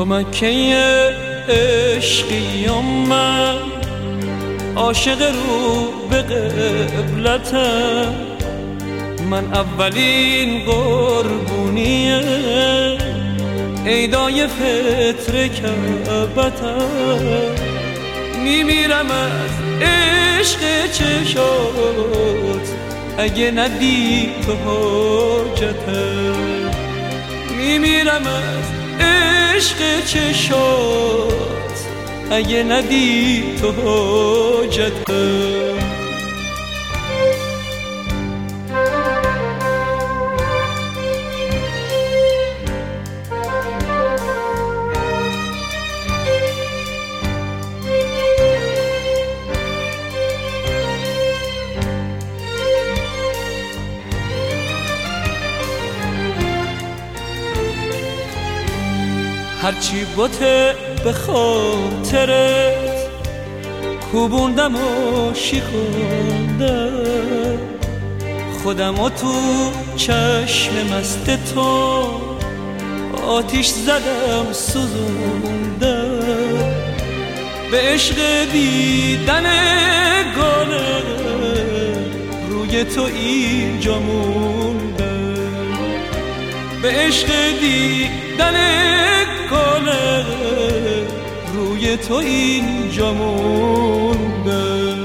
مکه عشقیم من، عاشق رو به قبلتم. من اولین قربونیه عیدای فطر کعبتم. میمیرم از عشق چشات اگه ندی تو حاجتم. میمیرم از عشق چشات اگه ندی تو حاجتم. هرچی بوته به خاطرت کوبوندم و شیکوندم، خودم و تو چشم مست تو آتیش زدم سوزوندم. به عشق دیدن گله روی تو اینجا موندم. به عشق دیدن گله روی تو اینجا موندم.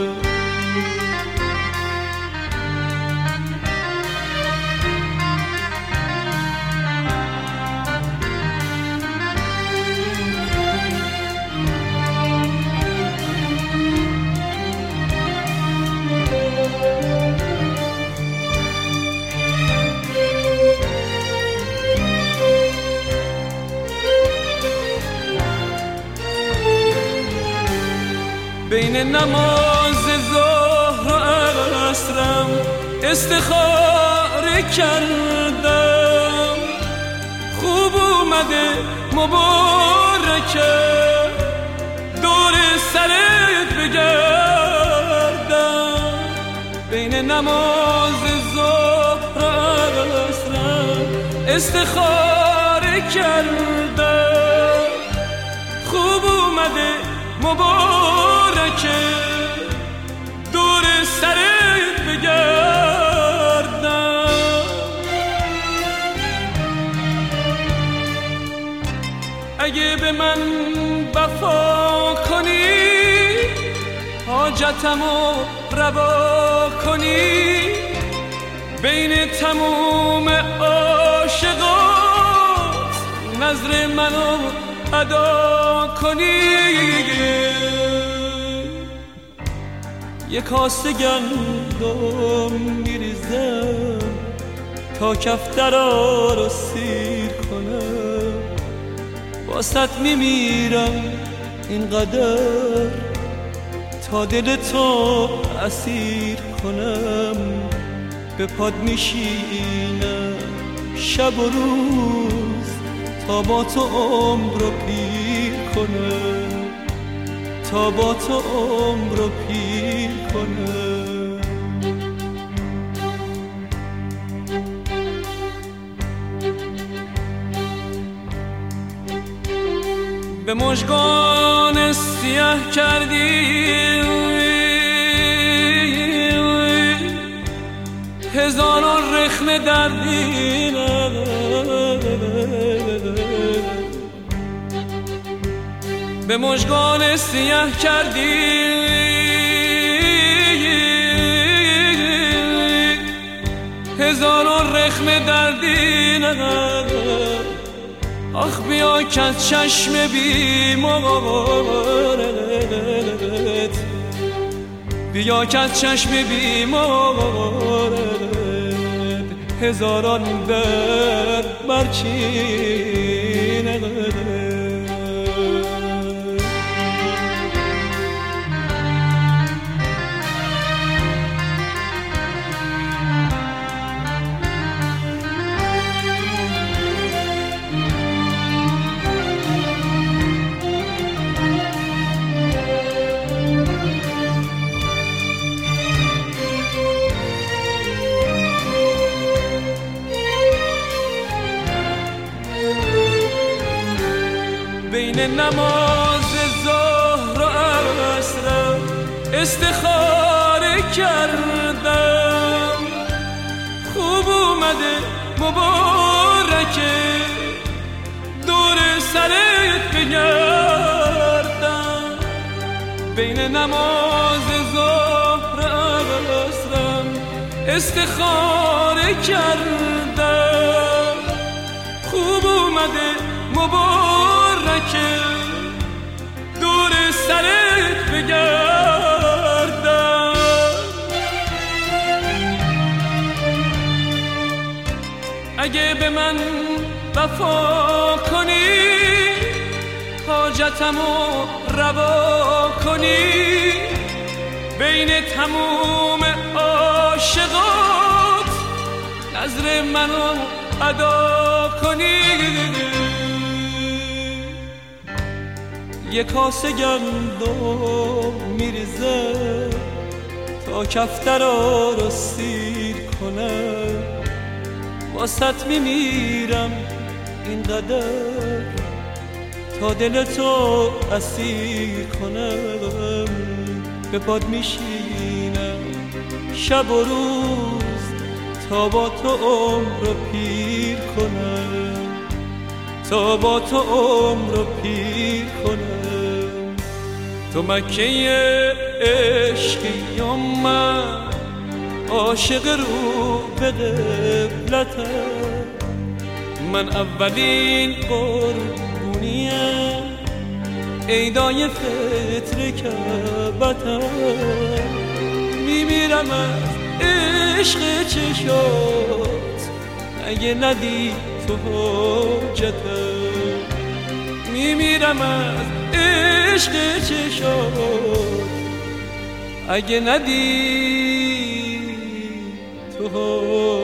بین نماز ظهر و عصرم استخاره کردم. خوب اومده مبارکه دور سرت بگردم. بین نماز ظهر و عصرم استخاره کردم. خوب اومده مبارکه دور سرت بگردم. اگه به من وفا کنی حاجتمو روا کنی، بین تموم عاشقات نظر منو ادا کنی. یک کاسه گندم میریزم تا کفترا رو سیر کنم. واسط میمیرم اینقدر تا دل تو اسیر کنم. به پاد میشینم شب و روز تا با تو عمر رو پیر کنم، تا با تو عمر رو پیر کنم. به مژگان سیاه کردی هزاران رخنه دردینم. به مژگان سیاه کردی هزاران رخنه دردینم. آخ بیا که از چشم بیمارت، بیا که از چشم بیمارت هزاران درد برچینه. نماز ظهر و عصر استخاره کردم. خوب اومده مبارکه دور سرت بگردم. بین نماز ظهر و عصرم استخاره کردم. خوب اومده مبارکه دور سرت بگردم. اگه به من وفا کنی حاجتمو روا کنی بین تموم عاشقات نظر منو ادا کنی. یه کاسه گندم میریزه تا کفترا رو سیر کنه. واسط میمیرم اینقدر تا دلتو اسیر کنم. به پاد میشینم شب و روز تا با تو عمر رو پیر کنم. تا با تو عمر رو پیر کنم. تو مکه عشقی و من عاشق رو به قبلتم. من اولین قربونیم عیدای فطر کعبتم. میمیرم از عشق چشات اگه ندی تو حاجتم. میمیرم از عشق چشات اگه ندی تو